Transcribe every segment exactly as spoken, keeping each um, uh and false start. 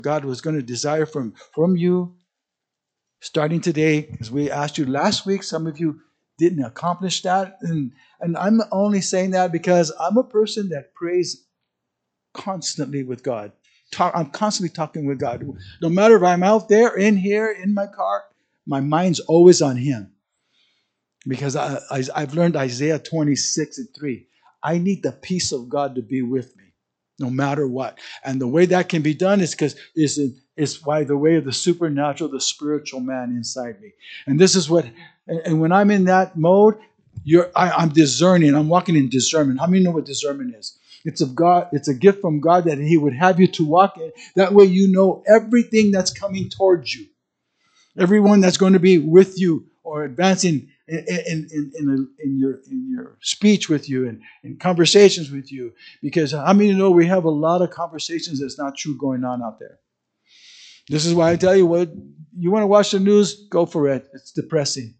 God was going to desire from, from you starting today, as we asked you last week. Some of you didn't accomplish that. And, and I'm only saying that because I'm a person that prays constantly with God. Talk, I'm constantly talking with God. No matter if I'm out there, in here, in my car, my mind's always on Him. Because I, I, I've learned Isaiah twenty-six and three. I need the peace of God to be with me, no matter what. And the way that can be done is because is is by the way of the supernatural, the spiritual man inside me. And this is what. And, and when I'm in that mode, you're I, I'm discerning. I'm walking in discernment. How many know what discernment is? It's of God. It's a gift from God that He would have you to walk in. That way, you know everything that's coming towards you, everyone that's going to be with you or advancing in in in, in, in your in your speech with you and in conversations with you. Because how many know we have a lot of conversations that's not true going on out there? This is why I tell you, what you want to watch the news, go for it. It's depressing,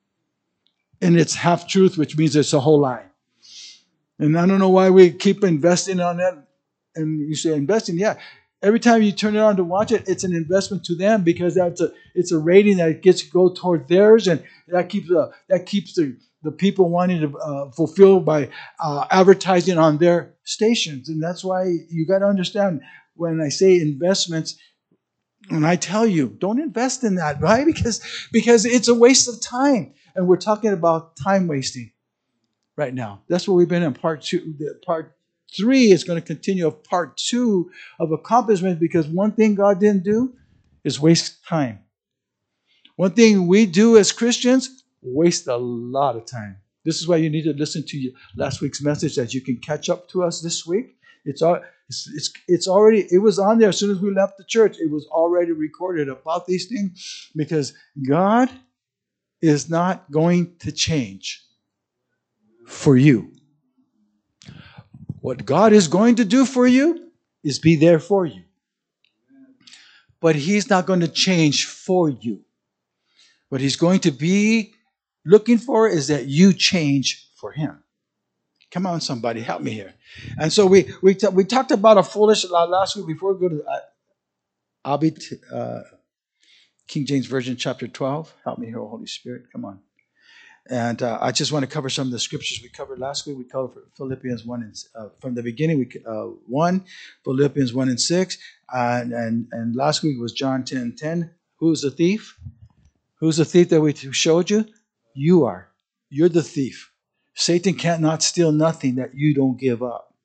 and it's half truth, which means it's a whole lie. And I don't know why we keep investing on that. And you say investing, yeah. Every time you turn it on to watch it, it's an investment to them because that's a it's a rating that gets to go toward theirs, and that keeps the that keeps the, the people wanting to uh, fulfill by uh, advertising on their stations. And that's why you got to understand when I say investments, and I tell you, don't invest in that, right? Because because it's a waste of time, and we're talking about time wasting right now. That's what we've been in part two. Part three is going to continue of part two of accomplishment, because one thing God didn't do is waste time. One thing we do as Christians, waste a lot of time. This is why you need to listen to your last week's message, that you can catch up to us this week. It's all it's, it's it's already it was on there as soon as we left the church. It was already recorded about these things, because God is not going to change for you. What God is going to do for you is be there for you. But He's not going to change for you. What He's going to be looking for is that you change for Him. Come on, somebody, help me here. And so we we, t- we talked about a foolish uh, last week. Before we go to uh, I'll be t- uh, King James Version chapter twelve. Help me here, Holy Spirit. Come on. And uh, I just want to cover some of the scriptures we covered last week. We covered Philippians one and uh, from the beginning. We uh, one, Philippians one and six, and and and last week was John ten ten. Who's the thief? Who's the thief that we showed you? You are. You're the thief. Satan cannot steal nothing that you don't give up.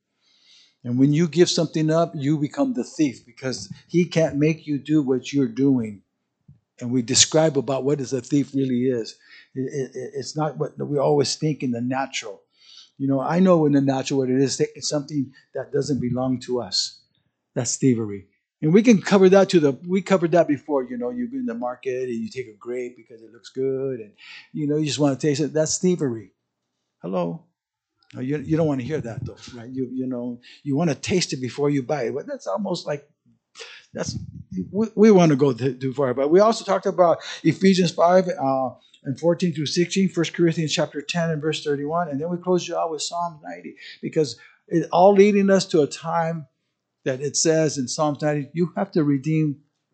And when you give something up, you become the thief, because he can't make you do what you're doing. And we describe about what is a thief really is. It, it, it's not what we always think in the natural. You know, I know in the natural what it is. Taking something that doesn't belong to us. That's thievery. And we can cover that to the, we covered that before. You know, you're in the market and you take a grape because it looks good. And, you know, you just want to taste it. That's thievery. Hello? No, you, you don't want to hear that though, right? You, you know, you want to taste it before you buy it. But that's almost like, That's we, we want to go too far, but we also talked about Ephesians five uh, and fourteen through sixteen, First Corinthians chapter ten and verse thirty-one, and then we closed you out with Psalm ninety, because it all leading us to a time that it says in Psalm ninety, you have to redeem,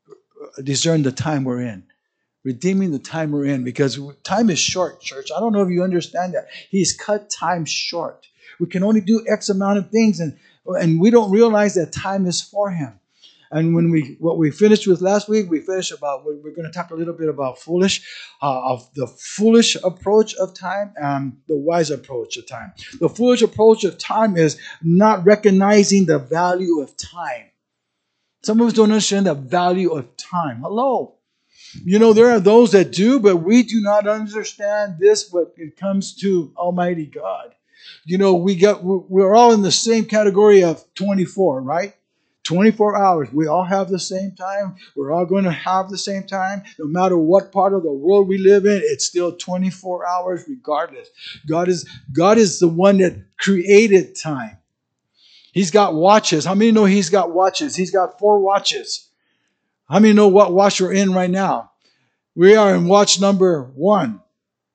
discern the time we're in, redeeming the time we're in, because time is short, church. I don't know if you understand that. He's cut time short. We can only do X amount of things, and and we don't realize that time is for Him. And when we what we finished with last week, we finished about, we're going to talk a little bit about foolish, uh, of the foolish approach of time and the wise approach of time. The foolish approach of time is not recognizing the value of time. Some of us don't understand the value of time. Hello. You know, there are those that do, but we do not understand this when it comes to Almighty God. You know, we got, we're all in the same category of twenty-four, right? twenty-four hours. We all have the same time. We're all going to have the same time. No matter what part of the world we live in, it's still twenty-four hours regardless. God is, God is the one that created time. He's got watches. How many know He's got watches? He's got four watches. How many know what watch we're in right now? We are in watch number one.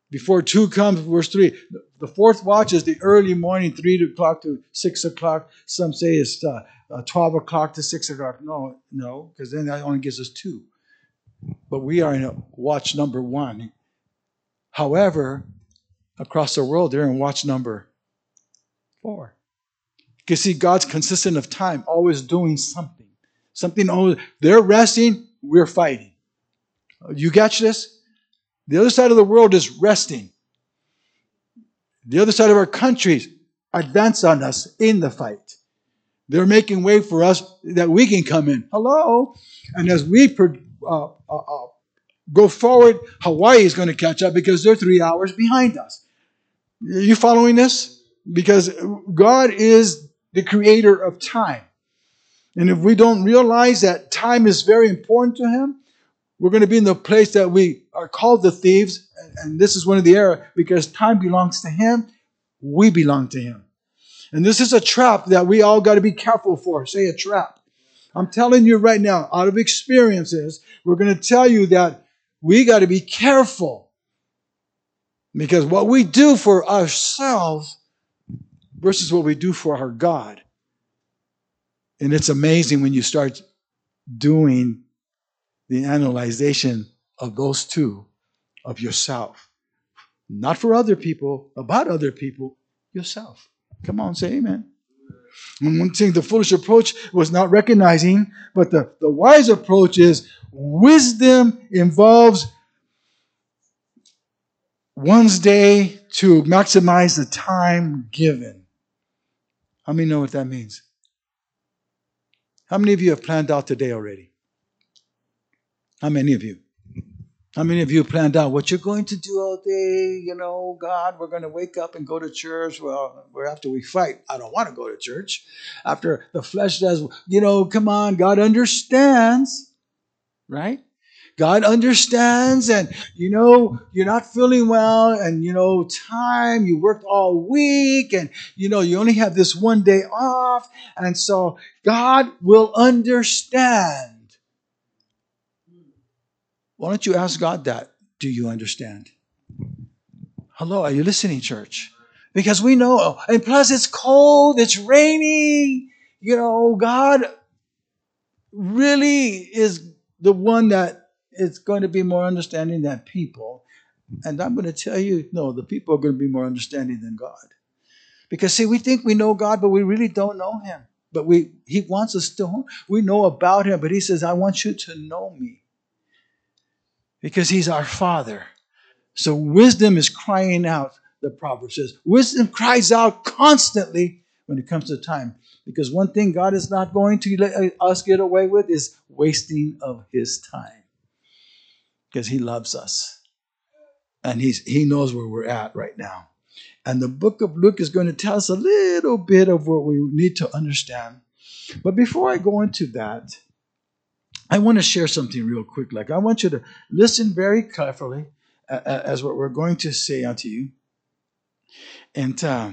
Before two comes, verse three. The fourth watch is the early morning, three o'clock to six o'clock. Some say it's uh, uh, twelve o'clock to six o'clock. No, no, because then that only gives us two. But we are in a watch number one. However, across the world, they're in watch number four. You can see God's consistent of time, always doing something. Something always, they're resting, we're fighting. You catch this? The other side of the world is resting. The other side of our countries advance on us in the fight. They're making way for us that we can come in. Hello? And as we uh, uh, uh, go forward, Hawaii is going to catch up because they're three hours behind us. Are you following this? Because God is the creator of time. And if we don't realize that time is very important to Him, we're going to be in the place that we are called the thieves. And this is one of the errors, because time belongs to Him. We belong to Him. And this is a trap that we all got to be careful for. Say a trap. I'm telling you right now, out of experiences, we're going to tell you that we got to be careful. Because what we do for ourselves versus what we do for our God. And it's amazing when you start doing the analyzation of those two, of yourself. Not for other people, about other people, yourself. Come on, say amen. And one thing, the foolish approach was not recognizing, but the, the wise approach is wisdom involves one's day to maximize the time given. How many know what that means? How many of you have planned out today already? How many of you? How many of you planned out what you're going to do all day? You know, God, we're going to wake up and go to church. Well, after we fight, I don't want to go to church. After the flesh says, you know, come on, God understands, right? God understands, and, you know, you're not feeling well, and, you know, time, you worked all week, and, you know, you only have this one day off, and so God will understand. Why don't you ask God that? Do you understand? Hello, are you listening, church? Because we know, and plus it's cold, it's raining. You know, God really is the one that is going to be more understanding than people. And I'm going to tell you, no, the people are going to be more understanding than God. Because, see, we think we know God, but we really don't know Him. But we He wants us to, we know about Him, but He says, I want you to know me. Because He's our Father. So wisdom is crying out, the proverb says. Wisdom cries out constantly when it comes to time. Because one thing God is not going to let us get away with is wasting of His time. Because He loves us. And he's, He knows where we're at right now. And the book of Luke is going to tell us a little bit of what we need to understand. But before I go into that, I want to share something real quick. Like, I want you to listen very carefully uh, as what we're going to say unto you, and uh,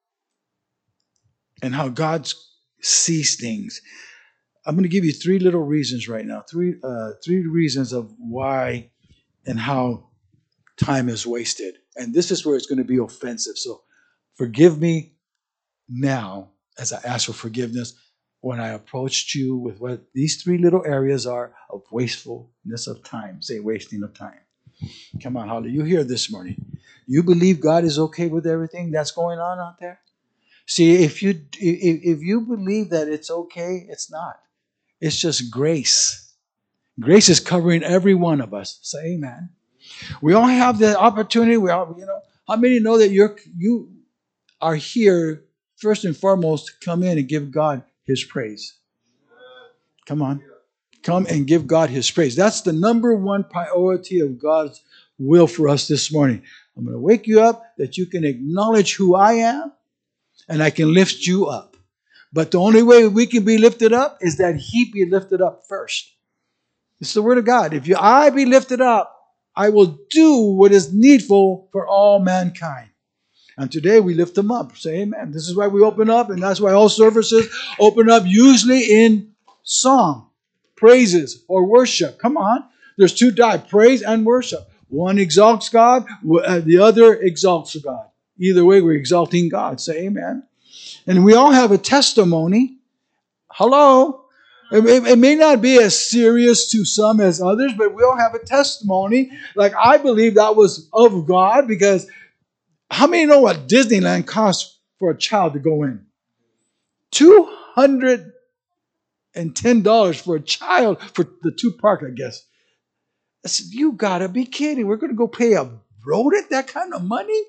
and how God sees things. I'm going to give you three little reasons right now. Three uh, three reasons of why and how time is wasted. And this is where it's going to be offensive. So forgive me now as I ask for forgiveness when I approached you with what these three little areas are of wastefulness of time. Say wasting of time. Come on, Holly, you here this morning. You believe God is okay with everything that's going on out there? See, if you if, if you believe that it's okay, it's not. It's just grace. Grace is covering every one of us. Say amen. We all have the opportunity. We all, you know, how many know that you're you are here first and foremost to come in and give God His praise? Come on. Come and give God His praise. That's the number one priority of God's will for us this morning. I'm going to wake you up that you can acknowledge who I am and I can lift you up. But the only way we can be lifted up is that He be lifted up first. It's the word of God. If you, I be lifted up, I will do what is needful for all mankind. And today we lift Him up. Say amen. This is why we open up, and that's why all services open up usually in song, praises, or worship. Come on. There's two types, praise and worship. One exalts God, the other exalts God. Either way, we're exalting God. Say amen. And we all have a testimony. Hello. It, it, it may not be as serious to some as others, but we all have a testimony. Like I believe that was of God, because how many know what Disneyland costs for a child to go in? two hundred ten dollars for a child for the two park, I guess. I said, you gotta be kidding. We're going to go pay a rodent that kind of money?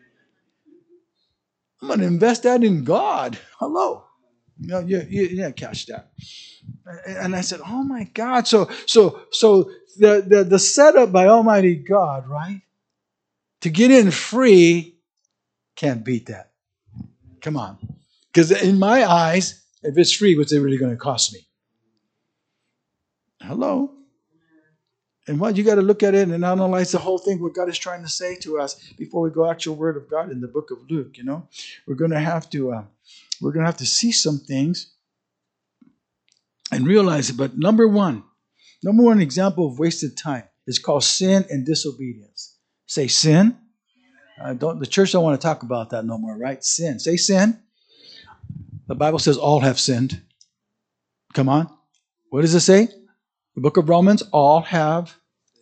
I'm going to invest that in God. Hello. You know, you, you, you didn't catch that. And I said, oh my God. So so so the, the, the setup by Almighty God, right? To get in free, can't beat that. Come on. Because in my eyes, if it's free, what's it really going to cost me? Hello. And what you got to look at it and analyze the whole thing, what God is trying to say to us before we go actual word of God in the book of Luke. You know, we're going to have to uh, we're going to have to see some things and realize it. But number one, number one example of wasted time is called sin and disobedience. Say sin. Uh, don't the church don't want to talk about that no more, right? Sin. Say sin. The Bible says all have sinned. Come on. What does it say? The book of Romans, all have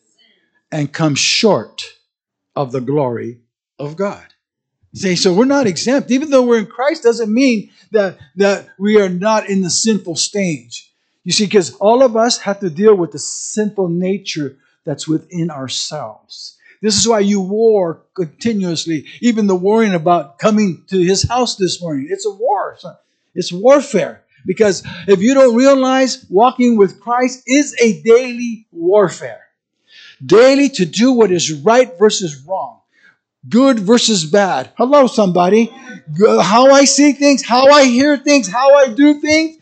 and come short of the glory of God. See, so we're not exempt. Even though we're in Christ doesn't mean that, that we are not in the sinful stage. You see, because all of us have to deal with the sinful nature that's within ourselves. This is why you war continuously, even the worrying about coming to his house this morning. It's a war. It's warfare. Because if you don't realize walking with Christ is a daily warfare. Daily to do what is right versus wrong. Good versus bad. Hello, somebody. How I see things, how I hear things, how I do things,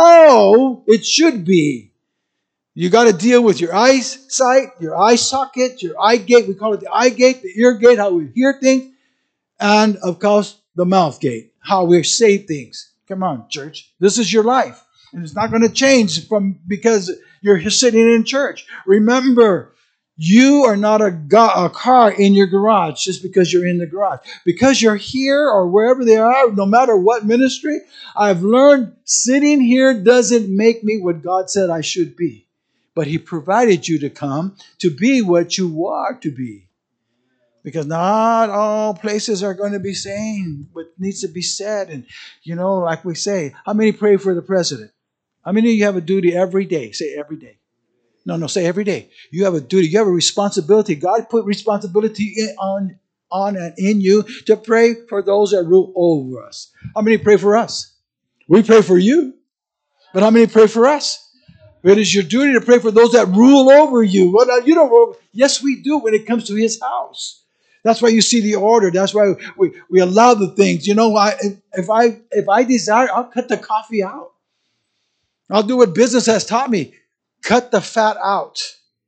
how it should be. You got to deal with your eyesight, your eye socket, your eye gate. We call it the eye gate, the ear gate, how we hear things. And, of course, the mouth gate, how we say things. Come on, church. This is your life. And it's not going to change from because you're sitting in church. Remember, you are not a, go- a car in your garage just because you're in the garage. Because you're here or wherever they are, no matter what ministry, I've learned sitting here doesn't make me what God said I should be. But He provided you to come to be what you are to be. Because not all places are going to be saying what needs to be said. And, you know, like we say, how many pray for the president? How many of you have a duty every day? Say every day. No, no, say every day. You have a duty. You have a responsibility. God put responsibility in, on, on and in you to pray for those that rule over us. How many pray for us? We pray for you. But how many pray for us? It is your duty to pray for those that rule over you. Well, you don't rule. Yes, we do when it comes to His house. That's why you see the order. That's why we, we allow the things. You know, I, if I if I desire, I'll cut the coffee out. I'll do what business has taught me. Cut the fat out.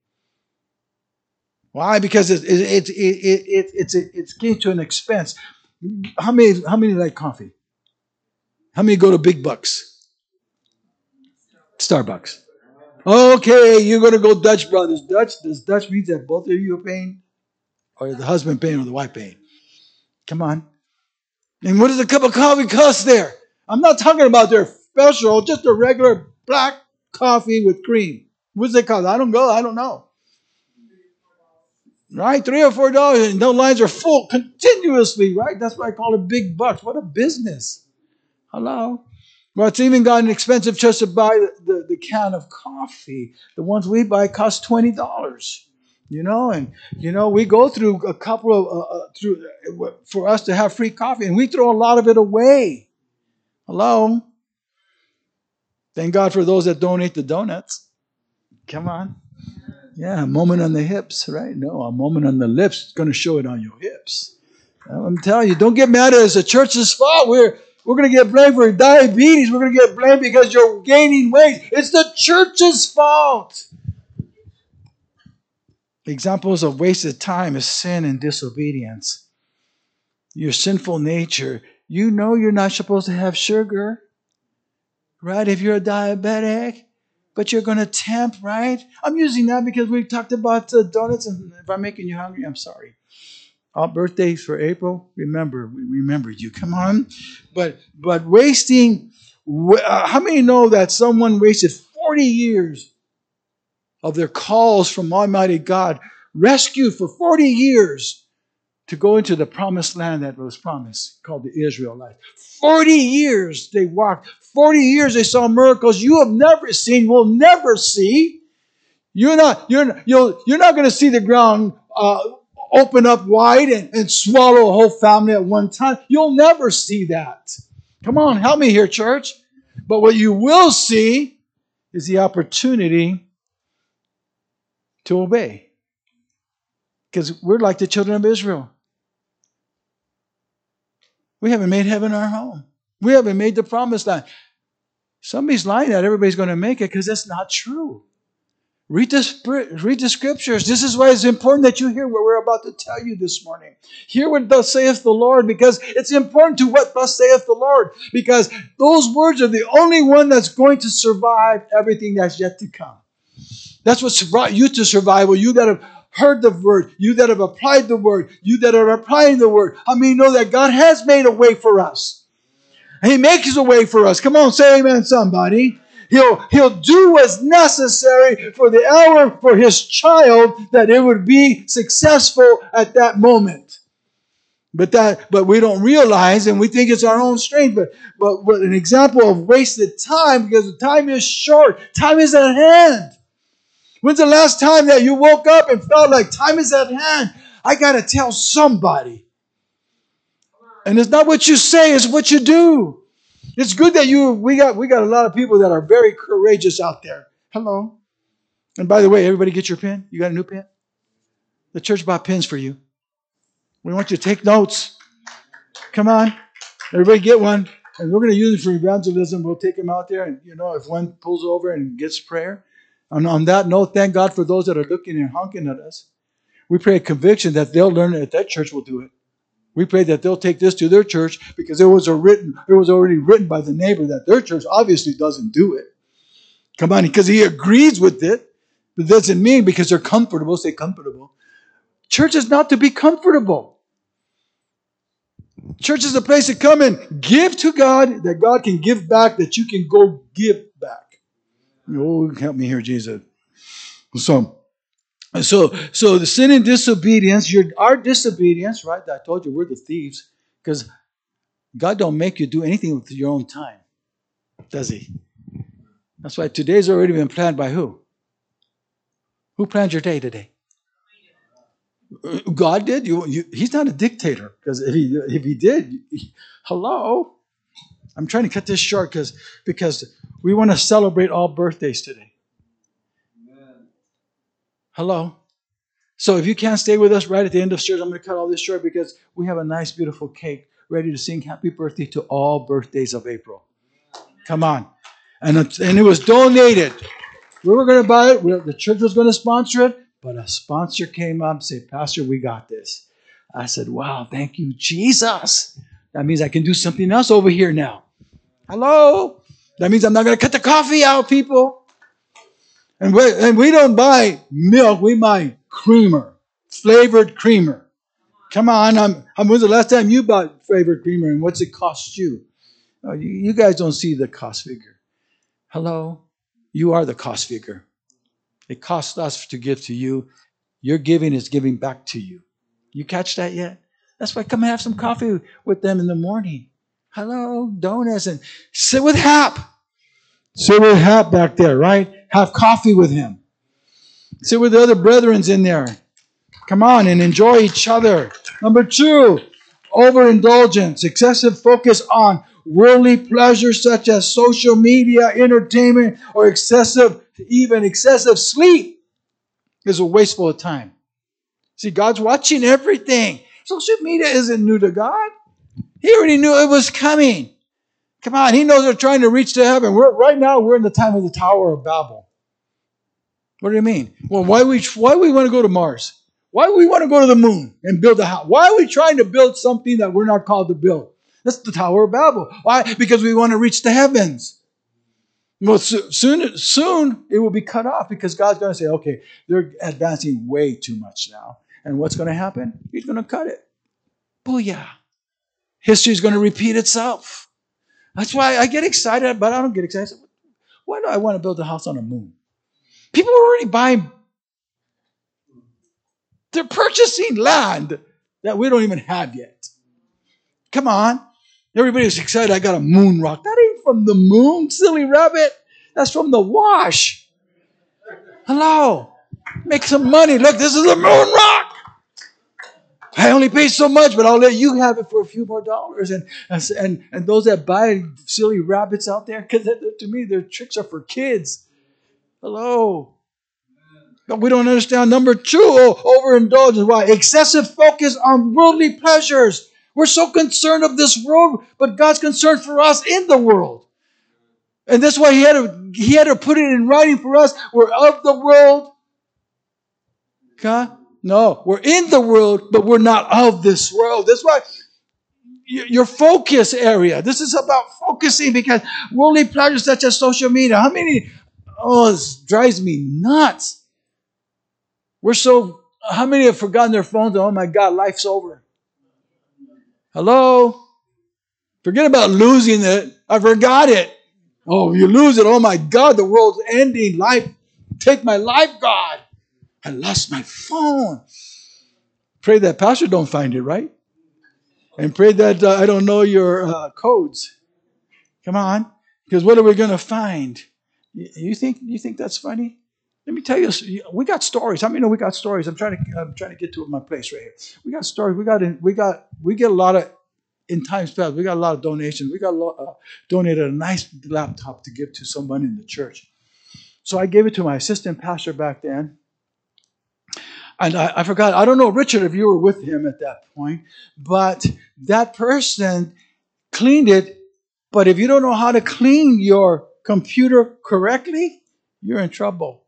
Why? Because it, it, it, it, it, it's it's getting to an expense. How many how many like coffee? How many go to Big Bucks? Starbucks. Okay, you're going to go Dutch Brothers. Dutch, does Dutch mean that both of you are paying? Or the husband paying or the wife paying? Come on. And what does a cup of coffee cost there? I'm not talking about their special, just a regular black coffee with cream. What's it cost? I don't go. I don't know. Right? Three or four dollars, and those lines are full continuously, right? That's why I call it big bucks. What a business. Hello? Well, it's even gotten expensive just to buy the, the, the can of coffee. The ones we buy cost twenty dollars. You know, and, you know, we go through a couple of, uh, uh, through uh, for us to have free coffee, and we throw a lot of it away. Hello? Thank God for those that donate the donuts. Come on. Yeah, a moment on the hips, right? No, a moment on the lips is going to show it on your hips. I'm telling you, don't get mad at us. It's the church's fault. We're, we're going to get blamed for diabetes. We're going to get blamed because you're gaining weight. It's the church's fault. Examples of wasted time is sin and disobedience. Your sinful nature. You know you're not supposed to have sugar, right? If you're a diabetic. but you're going to tempt, right? I'm using that because we talked about uh, donuts, and if I'm making you hungry, I'm sorry. All birthdays for April, remember, we remembered you. Come on. But but wasting, uh, how many know that someone wasted forty years of their calls from Almighty God, rescued for forty years to go into the promised land that was promised, called the Israelites. forty years they walked. forty years they saw miracles you have never seen, will never see. You're not, you're, you'll, you're not going to see the ground uh, open up wide and, and swallow a whole family at one time. You'll never see that. Come on, help me here, church. But what you will see is the opportunity to obey. Because we're like the children of Israel. We haven't made heaven our home. We haven't made the promised land. Somebody's lying that everybody's going to make it because that's not true. Read the, read the scriptures. This is why it's important that you hear what we're about to tell you this morning. Hear what thus saith the Lord, because it's important to what thus saith the Lord. Because those words are the only one that's going to survive everything that's yet to come. That's what's brought you to survival. You that have heard the word, you that have applied the word, you that are applying the word. How many know that God has made a way for us? And He makes a way for us. Come on, say amen, somebody. He'll, he'll do what's necessary for the hour for His child that it would be successful at that moment. But that, but we don't realize, and we think it's our own strength. But, but, but an example of wasted time, because the time is short. Time is at hand. When's the last time that you woke up and felt like time is at hand? I got to tell somebody. And it's not what you say, it's what you do. It's good that you, we got, we got a lot of people that are very courageous out there. Hello. And by the way, everybody get your pen? You got a new pen? The church bought pens for you. We want you to take notes. Come on. Everybody get one. And we're going to use it for evangelism. We'll take them out there. And, you know, if one pulls over and gets prayer. And on that note, thank God for those that are looking and honking at us. We pray a conviction that they'll learn it, that church will do it. We pray that they'll take this to their church because it was a written, it was already written by the neighbor that their church obviously doesn't do it. Come on, because he agrees with it. But that doesn't mean because they're comfortable, say comfortable. Church is not to be comfortable. Church is a place to come and give to God that God can give back, that you can go give back. Oh, help me here, Jesus. So, So, so the sin and disobedience, your, our disobedience, right? I told you we're the thieves because God don't make you do anything with your own time, does He? That's why today's already been planned by who? Who planned your day today? God did. You, you, he's not a dictator because if he if he did, he, hello. I'm trying to cut this short because because we want to celebrate all birthdays today. Hello. So if you can't stay with us right at the end of service, I'm going to cut all this short because we have a nice, beautiful cake ready to sing happy birthday to all birthdays of April. Come on. And it, and it was donated. We were going to buy it. We, the church was going to sponsor it. But a sponsor came up and said, Pastor, we got this. I said, wow, thank you, Jesus. That means I can do something else over here now. Hello? That means I'm not going to cut the coffee out, people. And we, and we don't buy milk. We buy creamer, flavored creamer. Come on. I'm, I'm, when's the last time you bought flavored creamer and what's it cost you? Oh, you? You guys don't see the cost figure. Hello? You are the cost figure. It costs us to give to you. Your giving is giving back to you. You catch that yet? That's why come and have some coffee with them in the morning. Hello? Donuts and sit with Hap. Sit with Hap back there, right? Have coffee with him. Sit with the other brethrens in there. Come on and enjoy each other. Number two, overindulgence, excessive focus on worldly pleasures such as social media, entertainment, or excessive, even excessive sleep is a wasteful of time. See, God's watching everything. Social media isn't new to God. He already knew it was coming. Come on, He knows they're trying to reach to heaven. We're, right now, we're in the time of the Tower of Babel. What do you mean? Well, why we why we want to go to Mars? Why do we want to go to the moon and build a house? Why are we trying to build something that we're not called to build? That's the Tower of Babel. Why? Because we want to reach the heavens. Well, so- soon, soon it will be cut off because God's going to say, okay, they're advancing way too much now. And what's going to happen? He's going to cut it. Booyah. History is going to repeat itself. That's why I get excited, but I don't get excited. Why do I want to build a house on the moon? People are already buying, they're purchasing land that we don't even have yet. Come on. Everybody's excited. I got a moon rock. That ain't from the moon, silly rabbit. That's from the wash. Hello. Make some money. Look, this is a moon rock. I only paid so much, but I'll let you have it for a few more dollars. And and, and those that buy silly rabbits out there, because to me, their tricks are for kids. Hello. But we don't understand number two, overindulgence. Why? Excessive focus on worldly pleasures. We're so concerned of this world, but God's concerned for us in the world. And that's why he had to, he had to put it in writing for us. We're of the world. Okay? No, we're in the world, but we're not of this world. That's why your focus area. This is about focusing because worldly pleasures such as social media. How many? Oh, this drives me nuts. We're so, how many have forgotten their phones? Oh my God, life's over. Hello? Forget about losing it. I forgot it. Oh, you lose it. Oh my God, the world's ending. Life, take my life, God. I lost my phone. Pray that pastor don't find it, right? And pray that uh, I don't know your uh, codes. Come on. Because what are we going to find? You think you think that's funny? Let me tell you, we got stories. How many know we got stories? I'm trying to I'm trying to get to my place right here. We got stories. We got we got we get a lot of in times past. We got a lot of donations. We got a lot, uh, donated a nice laptop to give to someone in the church. So I gave it to my assistant pastor back then. And I, I forgot, I don't know, Richard, if you were with him at that point, but that person cleaned it. But if you don't know how to clean your computer correctly, you're in trouble.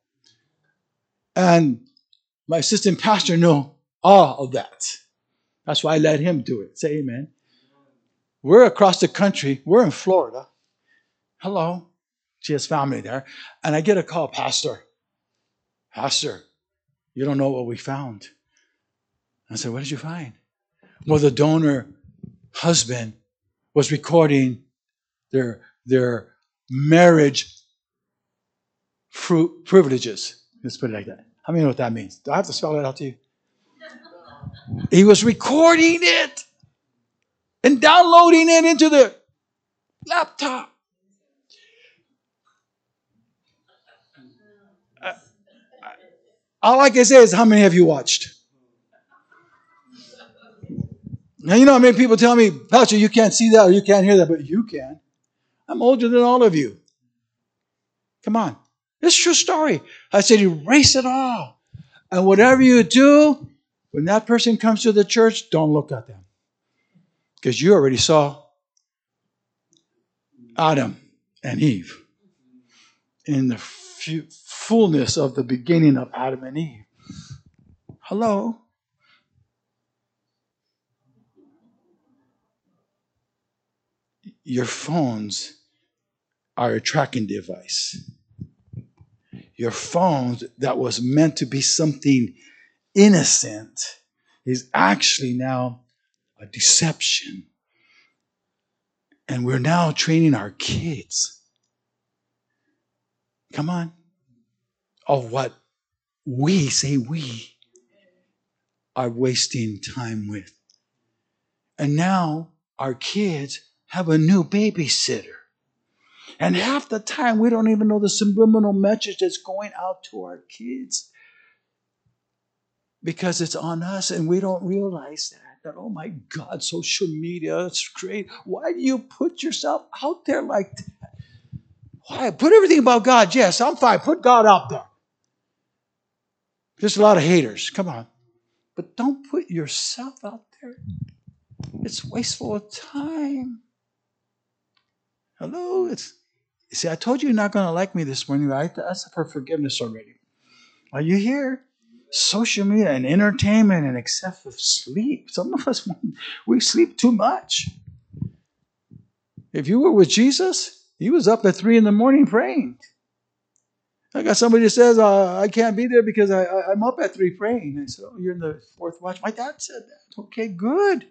And my assistant pastor knew all of that. That's why I let him do it. Say amen. We're across the country. We're in Florida. Hello. She has family there. And I get a call, Pastor. Pastor, you don't know what we found. I said, what did you find? Well, the donor husband was recording their, their marriage fruit privileges. Let's put it like that. How many know what that means? Do I have to spell it out to you? He was recording it and downloading it into the laptop. Uh, all I can say is, how many have you watched? Now, you know how many people tell me, Pastor, you can't see that or you can't hear that, but you can. I'm older than all of you. Come on. It's a true story. I said, erase it all. And whatever you do, when that person comes to the church, don't look at them. Because you already saw Adam and Eve in the f- fullness of the beginning of Adam and Eve. Hello? Your phones are a tracking device. Your phones that was meant to be something innocent is actually now a deception. And we're now training our kids. Come on. Of what we say we are wasting time with. And now our kids have a new babysitter. And half the time we don't even know the subliminal message that's going out to our kids. Because it's on us and we don't realize that. That, oh my God, social media, it's great. Why do you put yourself out there like that? Why? Put everything about God. Yes, I'm fine. Put God out there. There's a lot of haters. Come on. But don't put yourself out there. It's wasteful of time. Hello? It's, see, I told you you're not going to like me this morning. I asked for forgiveness already. Are you here? Social media and entertainment and excessive sleep. Some of us, we sleep too much. If you were with Jesus, He was up at three in the morning praying. I got somebody that says, uh, I can't be there because I, I, I'm up at three praying. I said, oh, you're in the fourth watch. My dad said that. Okay, good.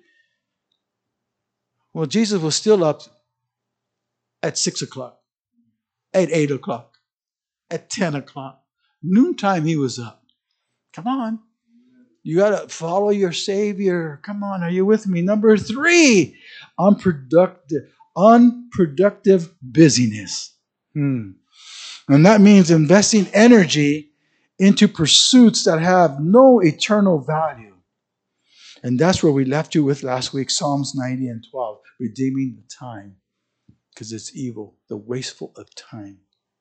Well, Jesus was still up at six o'clock, at eight o'clock, at ten o'clock. Noontime he was up. Come on. You got to follow your Savior. Come on, are you with me? Number three, unproductive, unproductive busyness. Hmm. And that means investing energy into pursuits that have no eternal value. And that's where we left you with last week, Psalms ninety and twelve, redeeming the time. Because it's evil, the wasteful of time.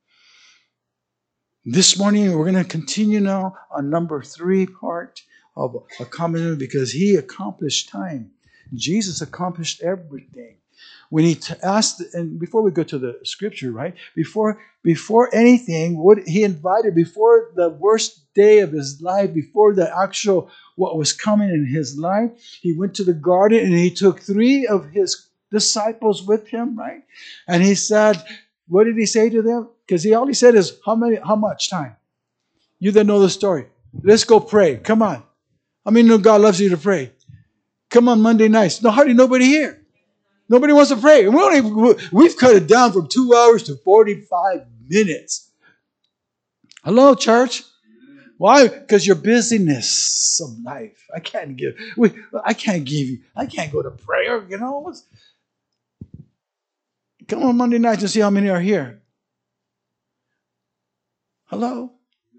This morning, we're going to continue now on number three part of accomplishment, because he accomplished time. Jesus accomplished everything. When he t- asked, and before we go to the scripture, right? Before before anything, what he invited, before the worst day of his life, before the actual what was coming in his life, he went to the garden and he took three of his disciples with him, right? And he said, what did he say to them? Because he all he said is, how many, how much time? You that know the story. Let's go pray. Come on. I mean, God loves you to pray. Come on Monday nights. No, hardly nobody here. Nobody wants to pray. We only, we've cut it down from two hours to forty-five minutes. Hello, church. Why? Because your busyness of life. I can't give. We, I can't give you. I can't go to prayer. You know. Come on Monday nights and see how many are here. Hello.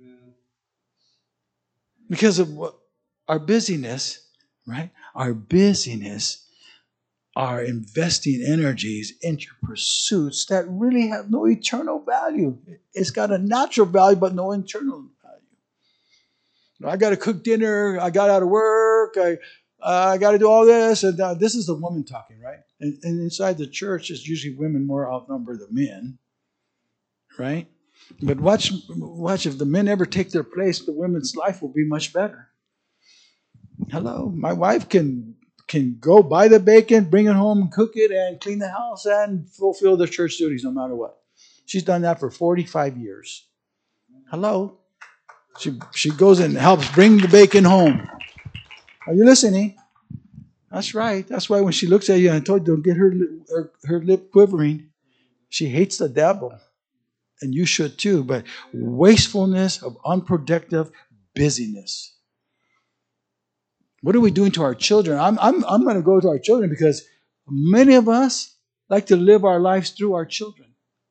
Because of what, our busyness, right? Our busyness. Are investing energies into pursuits that really have no eternal value. It's got a natural value, but no internal value. I got to cook dinner. I got out of work. I uh, I got to do all this. And uh, this is the woman talking, right? And, and inside the church, it's usually women more outnumber the men, right? But watch, watch if the men ever take their place, the women's life will be much better. Hello, my wife can. can go buy the bacon, bring it home, cook it, and clean the house and fulfill the church duties no matter what. She's done that for forty-five years. Hello? She she goes and helps bring the bacon home. Are you listening? That's right. That's why when she looks at you and I told you don't get her, her, her lip quivering, she hates the devil. And you should too. But wastefulness of unproductive busyness. What are we doing to our children? I'm, I'm, I'm going to go to our children because many of us like to live our lives through our children.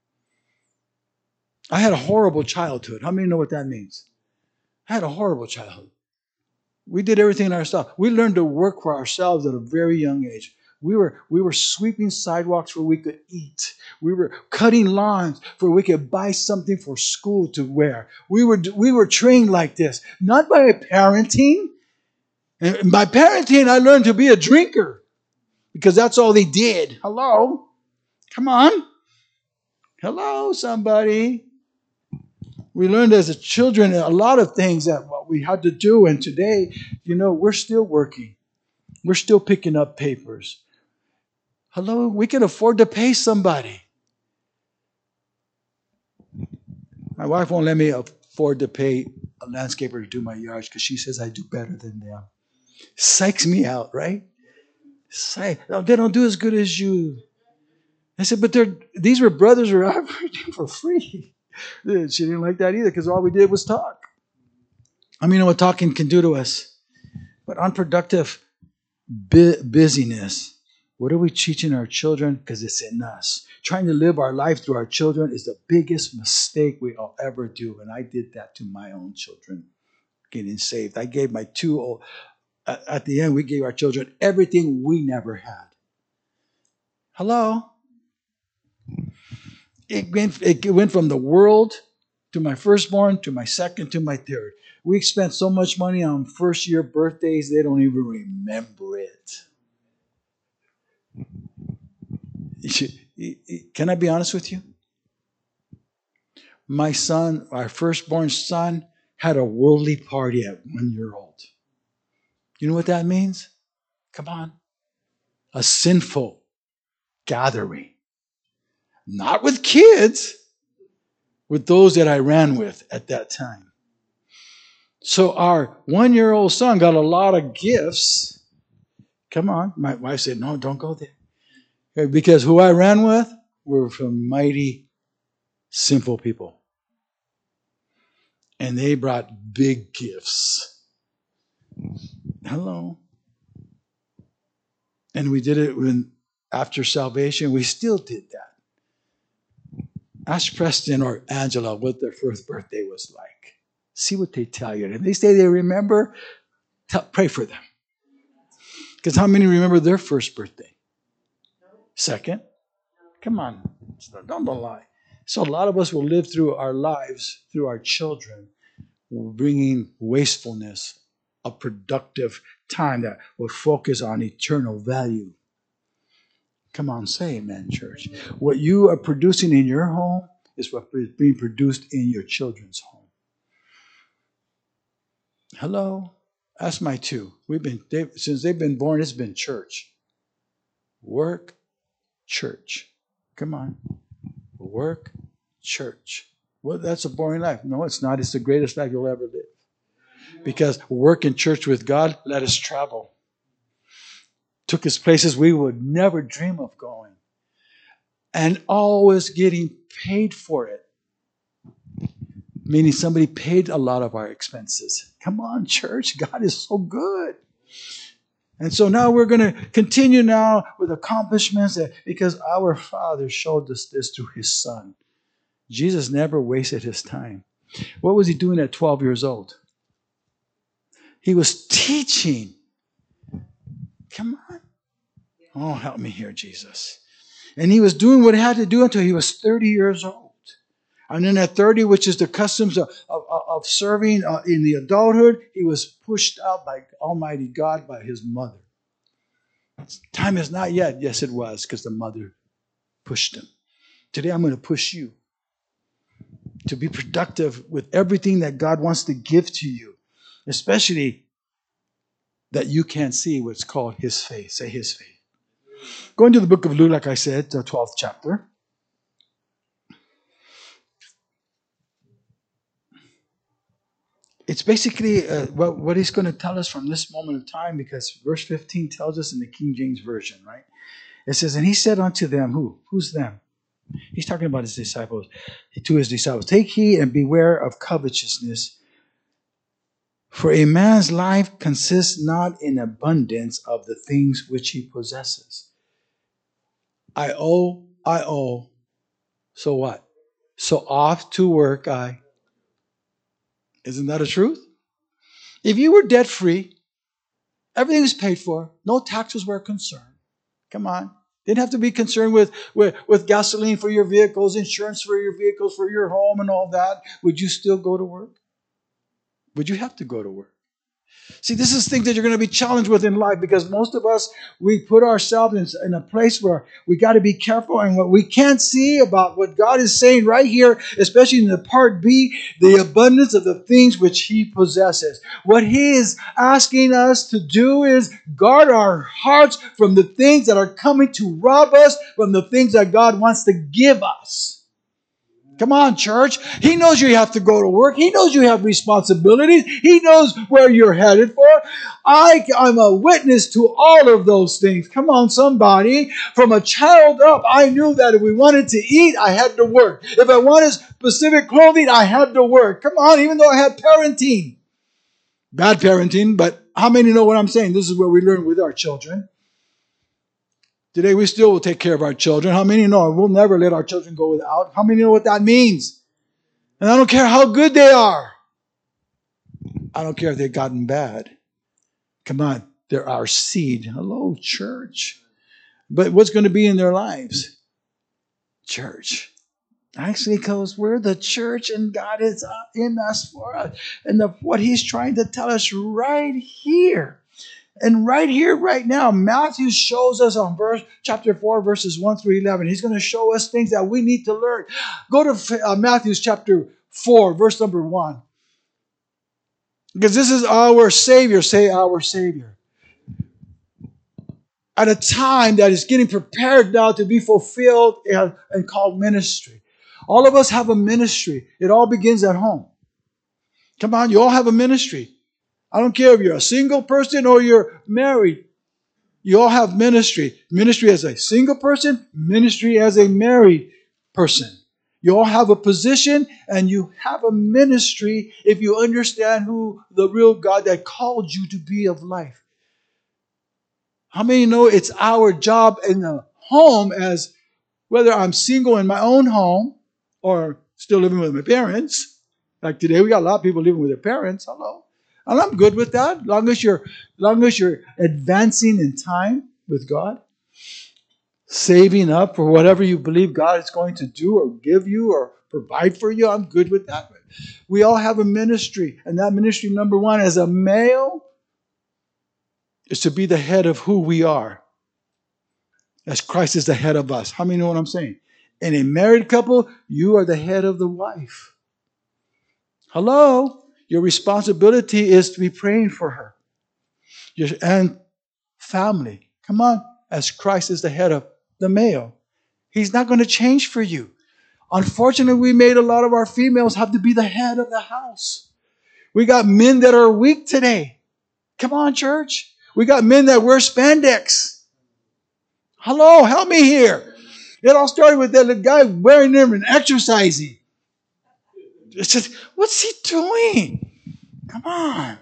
I had a horrible childhood. How many know what that means? I had a horrible childhood. We did everything ourselves. We learned to work for ourselves at a very young age. We were, we were sweeping sidewalks where we could eat. We were cutting lawns where we could buy something for school to wear. We were, we were trained like this, not by parenting. And by parenting, I learned to be a drinker because that's all they did. Hello? Come on. Hello, somebody. We learned as a children a lot of things that what we had to do. And today, you know, we're still working. We're still picking up papers. Hello? We can afford to pay somebody. My wife won't let me afford to pay a landscaper to do my yards because she says I do better than them. Psychs me out, right? Psych. No, they don't do as good as you. I said, but they're, these were brothers who are working for free. She didn't like that either because all we did was talk. I mean, you know what talking can do to us? But unproductive bu- busyness. What are we teaching our children? Because it's in us. Trying to live our life through our children is the biggest mistake we'll ever do. And I did that to my own children getting saved. I gave my two old, at the end, we gave our children everything we never had. Hello? It went, it went from the world to my firstborn to my second to my third. We spent so much money on first year birthdays, they don't even remember it. Can I be honest with you? My son, our firstborn son, had a worldly party at one year old. You know what that means? Come on. A sinful gathering. Not with kids, with those that I ran with at that time. So our one-year-old son got a lot of gifts. Come on. My wife said, no, don't go there. Because who I ran with were from mighty, simple people. And they brought big gifts. Hello. And we did it when, after salvation. We still did that. Ask Preston or Angela what their first birthday was like. See what they tell you. And if they say they remember, tell, pray for them. Because how many remember their first birthday? Second? Come on. Don't, don't lie. So a lot of us will live through our lives, through our children, bringing wastefulness, a productive time that will focus on eternal value. Come on, say amen, church. What you are producing in your home is what is being produced in your children's home. Hello? That's my two. We've been they, since they've been born, it's been church. Work, church. Come on. Work, church. Well, that's a boring life. No, it's not. It's the greatest life you'll ever live. Because work in church with God, let us travel. Took us places we would never dream of going. And always getting paid for it. Meaning somebody paid a lot of our expenses. Come on, church. God is so good. And so now we're going to continue now with accomplishments that, because our Father showed us this through His Son. Jesus never wasted His time. What was He doing at twelve years old? He was teaching. Come on. Oh, help me here, Jesus. And He was doing what He had to do until He was thirty years old. And then at thirty, which is the customs of, of, of serving uh, in the adulthood, He was pushed out by Almighty God, by His mother. Time is not yet. Yes, it was, because the mother pushed Him. Today I'm going to push you to be productive with everything that God wants to give to you, especially that you can't see what's called His faith. Say His faith. Going to the book of Luke, like I said, the twelfth chapter. It's basically uh, what, what He's going to tell us from this moment of time, because verse fifteen tells us in the King James Version, right? It says, and He said unto them, who? Who's them? He's talking about His disciples. To His disciples, take heed and beware of covetousness, for a man's life consists not in abundance of the things which he possesses. I owe, I owe. So what? So off to work I. Isn't that a truth? If you were debt-free, everything was paid for, no taxes were concerned. Come on. Didn't have to be concerned with, with, with gasoline for your vehicles, insurance for your vehicles, for your home and all that. Would you still go to work? Would you have to go to work? See, this is things that you're going to be challenged with in life, because most of us, we put ourselves in, in a place where we got to be careful. And what we can't see about what God is saying right here, especially in the part B, the abundance of the things which He possesses. What He is asking us to do is guard our hearts from the things that are coming to rob us from the things that God wants to give us. Come on, church. He knows you have to go to work. He knows you have responsibilities. He knows where you're headed for. I, I'm a witness to all of those things. Come on, somebody. From a child up, I knew that if we wanted to eat, I had to work. If I wanted specific clothing, I had to work. Come on, even though I had parenting. Bad parenting, but how many know what I'm saying? This is what we learn with our children. Today, we still will take care of our children. How many know we'll never let our children go without? How many know what that means? And I don't care how good they are. I don't care if they've gotten bad. Come on, they're our seed. Hello, church. But what's going to be in their lives? Church. Actually, because we're the church and God is in us for us. And the, what He's trying to tell us right here. And right here, right now, Matthew shows us on verse chapter four, verses one through eleven. He's going to show us things that we need to learn. Go to uh, Matthew chapter four, verse number one. Because this is our Savior. Say, our Savior. at a time that is getting prepared now to be fulfilled and, and called ministry. All of us have a ministry. It all begins at home. Come on, you all have a ministry. I don't care if you're a single person or you're married. You all have ministry. Ministry as a single person, ministry as a married person. You all have a position and you have a ministry if you understand who the real God that called you to be of life. How many know it's our job in the home, as whether I'm single in my own home or still living with my parents? Like today, we got a lot of people living with their parents. Hello. And I'm good with that. Long as you're, long as you're advancing in time with God, saving up for whatever you believe God is going to do or give you or provide for you, I'm good with that. We all have a ministry. And that ministry, number one, as a male, is to be the head of who we are. As Christ is the head of us. How many know what I'm saying? In a married couple, you are the head of the wife. Hello? Your responsibility is to be praying for her. Your, and family. Come on. As Christ is the head of the male. He's not going to change for you. Unfortunately, we made a lot of our females have to be the head of the house. We got men that are weak today. Come on, church. We got men that wear spandex. Hello, help me here. It all started with that guy wearing them and exercising. It's just, what's he doing? Come on.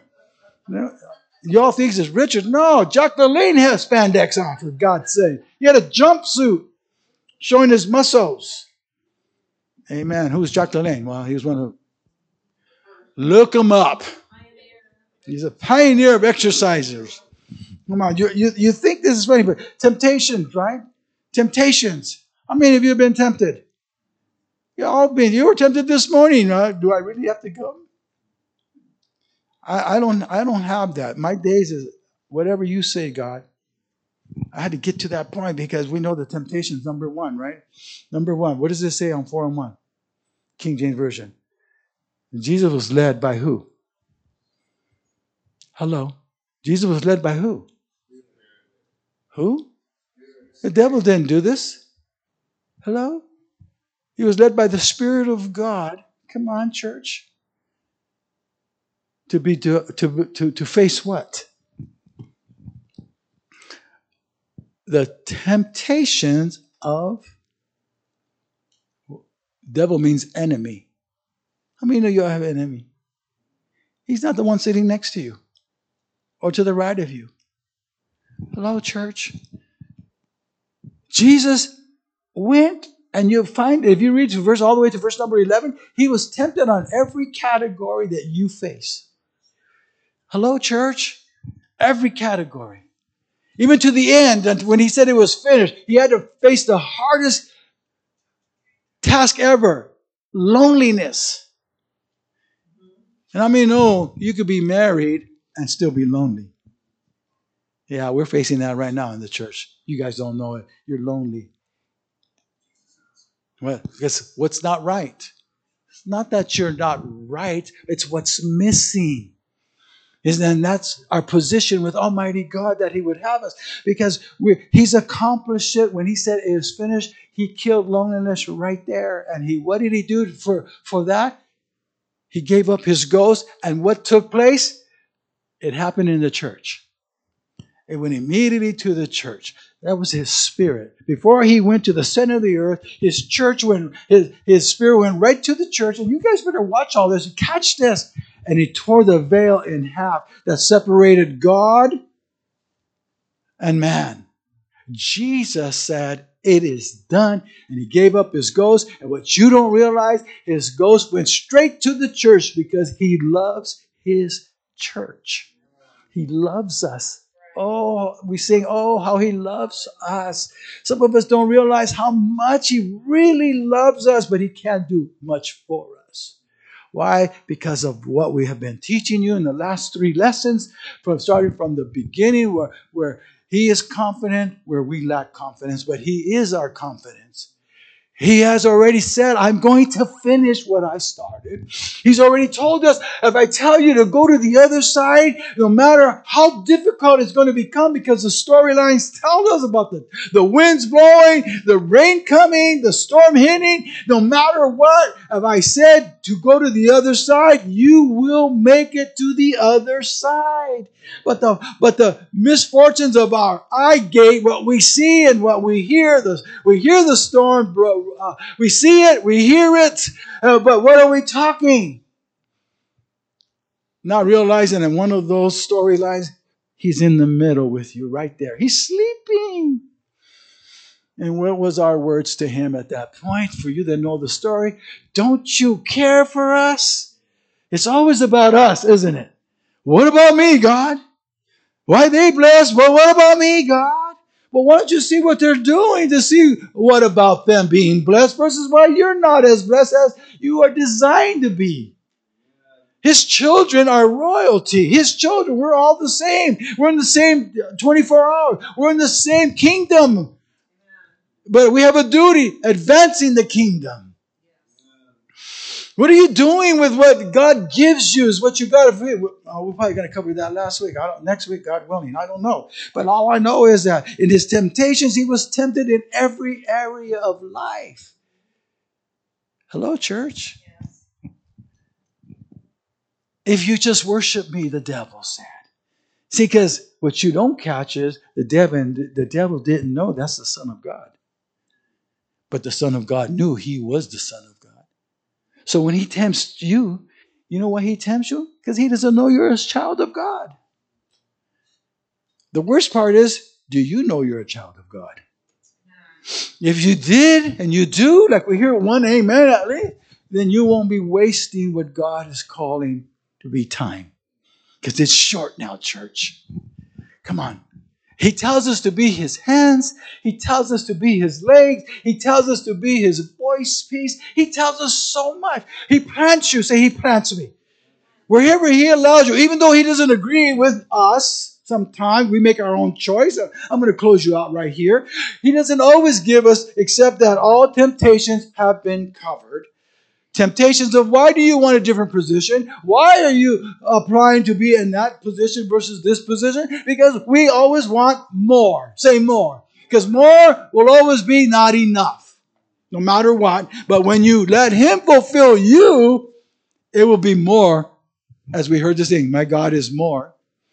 Y'all think it's Richard? No, Jack LaLanne has spandex on, for God's sake. He had a jumpsuit showing his muscles. Amen. Who's Jack LaLanne? Well, he was one of... Look him up. He's a pioneer of exercisers. Come on, you, you, you think this is funny, but temptations, right? Temptations. How many of you have been tempted? You all been. You were tempted this morning. Uh, do I really have to go? I, I don't. I don't have that. My days is whatever you say, God. I had to get to that point because we know the temptation is number one, right? Number one. What does it say on four and one? King James Version. Jesus was led by who? Hello. Jesus was led by who? Who? The devil didn't do this. Hello? He was led by the Spirit of God. Come on, church. To be to to to, to face what? The temptations of... Devil means enemy. How many know you have an enemy? He's not the one sitting next to you or to the right of you. Hello, church. Jesus went, and you'll find, if you read the verse all the way to verse number eleven, he was tempted on every category that you face. Hello, church. Every category. Even to the end, and when he said it was finished, he had to face the hardest task ever. Loneliness. And I mean, no, you could be married and still be lonely. Yeah, we're facing that right now in the church. You guys don't know it. You're lonely. Well, guess what's not right? It's not that you're not right. It's what's missing. And that's our position with Almighty God, that He would have us. Because we He's accomplished it. When He said it is finished, He killed loneliness right there. And He, what did He do for, for that? He gave up His ghost. And what took place? It happened in the church. It went immediately to the church. That was His Spirit. Before He went to the center of the earth, His church went, His, His Spirit went right to the church. And you guys better watch all this. Catch this. And He tore the veil in half that separated God and man. Jesus said, it is done. And He gave up His ghost. And what you don't realize, His ghost went straight to the church because He loves His church. He loves us. Oh, we sing, oh, how He loves us. Some of us don't realize how much He really loves us, but He can't do much for us. Why? Because of what we have been teaching you in the last three lessons, from starting from the beginning, where, where He is confident, where we lack confidence, but He is our confidence. He has already said, I'm going to finish what I started. He's already told us, if I tell you to go to the other side, no matter how difficult it's going to become, because the storylines tell us about the, the winds blowing, the rain coming, the storm hitting, no matter what, if I said to go to the other side, you will make it to the other side. But the but the misfortunes of our eye gate, what we see and what we hear, the, we hear the storm, bro, uh, we see it, we hear it, uh, but what are we talking? Not realizing in one of those storylines, he's in the middle with you right there. He's sleeping. And what was our words to him at that point? For you that know the story, don't you care for us? It's always about us, isn't it? What about me, God? Why they blessed? Well, what about me, God? Well, why don't you see what they're doing to see what about them being blessed versus why you're not as blessed as you are designed to be. His children are royalty. His children, we're all the same. We're in the same twenty-four hours. We're in the same kingdom. But we have a duty, advancing the kingdom. What are you doing with what God gives you? Is what you got to. Oh, we're probably going to cover that last week. I don't, next week, God willing. I don't know. But all I know is that in his temptations, he was tempted in every area of life. Hello, church. If you just worship me, the devil said. See, because what you don't catch is the devil, the devil didn't know that's the Son of God. But the Son of God knew he was the Son of God. So when he tempts you, you know why he tempts you? Because he doesn't know you're a child of God. The worst part is, do you know you're a child of God? If you did and you do, like we hear one amen at least, then you won't be wasting what God is calling to be time. Because it's short now, church. Come on. He tells us to be his hands. He tells us to be his legs. He tells us to be his voice piece. He tells us so much. He plants you. Say, he plants me. Wherever he allows you, even though he doesn't agree with us, sometimes we make our own choice. I'm going to close you out right here. He doesn't always give us, except that all temptations have been covered. Temptations of why do you want a different position? Why are you applying to be in that position versus this position? Because we always want more. Say more. Because more will always be not enough. No matter what. But when you let him fulfill you, it will be more. As we heard this thing, my God is more.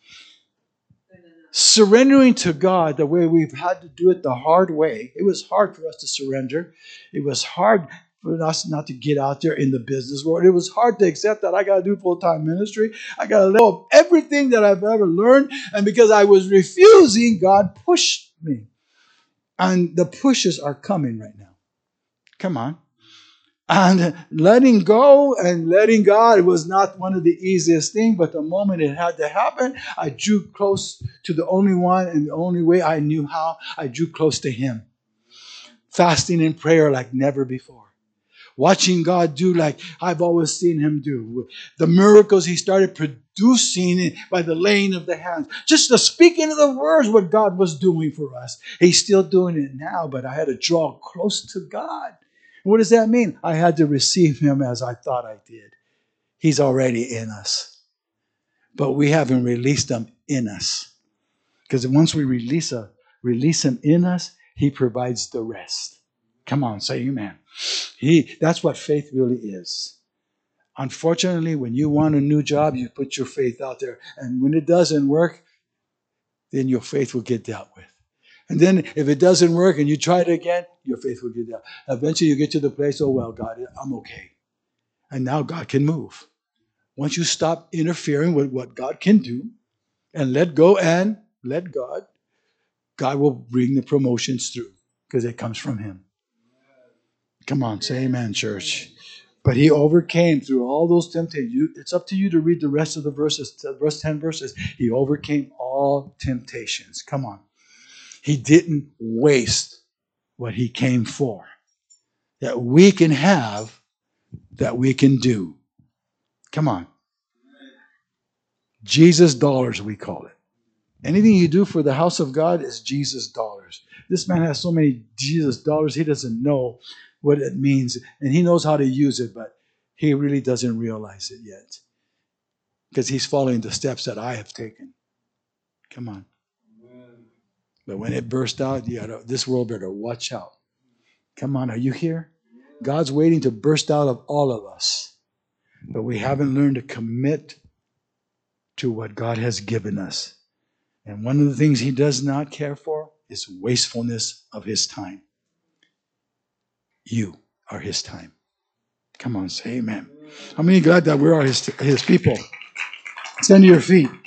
Surrendering to God the way we've had to do it the hard way. It was hard for us to surrender. It was hard for us not to get out there in the business world. It was hard to accept that I got to do full-time ministry. I got to let go of everything that I've ever learned. And because I was refusing, God pushed me. And the pushes are coming right now. Come on. And letting go and letting God, it was not one of the easiest things, but the moment it had to happen, I drew close to the only one and the only way I knew how. I drew close to him. Fasting and prayer like never before. Watching God do like I've always seen him do. The miracles he started producing by the laying of the hands. Just the speaking of the words, what God was doing for us. He's still doing it now, but I had to draw close to God. What does that mean? I had to receive him as I thought I did. He's already in us. But we haven't released him in us. Because once we release, a, release him in us, he provides the rest. Come on, say amen. He, that's what faith really is. Unfortunately, when you want a new job, you put your faith out there. And when it doesn't work, then your faith will get dealt with. And then if it doesn't work and you try it again, your faith will get down. Eventually you get to the place, oh, well, God, I'm okay. And now God can move. Once you stop interfering with what God can do and let go and let God, God will bring the promotions through because it comes from him. Come on, say amen, church. But he overcame through all those temptations. It's up to you to read the rest of the verses, the verse ten verses. He overcame all temptations. Come on. He didn't waste what he came for. That we can have, that we can do. Come on. Jesus dollars, we call it. Anything you do for the house of God is Jesus dollars. This man has so many Jesus dollars, he doesn't know what it means. And he knows how to use it, but he really doesn't realize it yet. Because he's following the steps that I have taken. Come on. But when it burst out, you gotta, this world better watch out. Come on, are you here? God's waiting to burst out of all of us. But we haven't learned to commit to what God has given us. And one of the things he does not care for is wastefulness of his time. You are his time. Come on, say amen. How many glad that we are his, his people? Stand to your feet.